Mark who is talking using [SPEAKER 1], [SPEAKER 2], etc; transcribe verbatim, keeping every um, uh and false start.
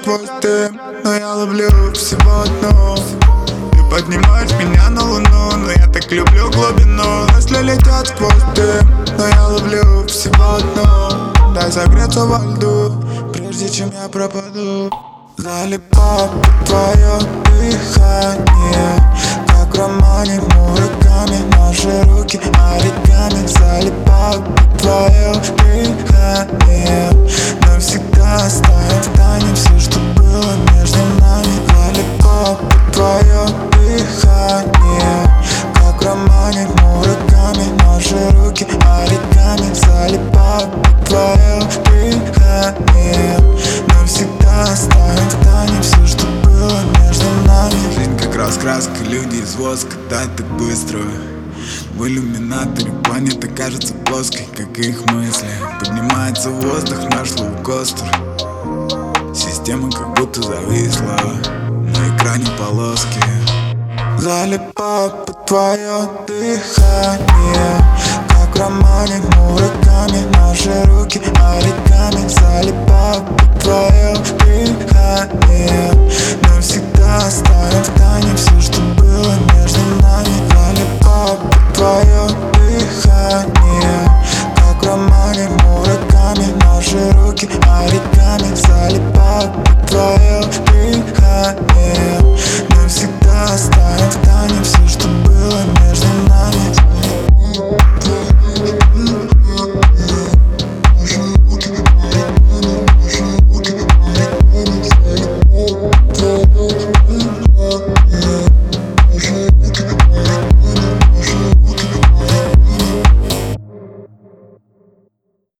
[SPEAKER 1] твой дым, но я ловлю всего одну. Ты поднимаешь меня на луну, но я так люблю глубину. Мысли летят сквозь дым, но я ловлю всего одну. Дай согреться во льду, прежде чем я пропаду. Залипаю под твое дыхание, как в романе Мураками. Наши руки оригами. Залипаю под твое дыхание, навсегда оставим в тайне все, что было между нами. Залипаю под твое дыхание, как в романе Мураками. Наши руки оригами. Залипаю под твое дыхание, навсегда оставим в тайне все, что было между нами. Жизнь как раскраска, люди из воска, так так быстро. В иллюминаторе планета кажется плоской, как и их мысли. Поднимается в воздух наш лоукостер. Система как будто зависла, на экране полоски. Залипаю под твое дыхание, как в романе Мураками. Наши руки оригами. Залипаю под твое дыхание, навсегда оставим в тайне все, что было между нами.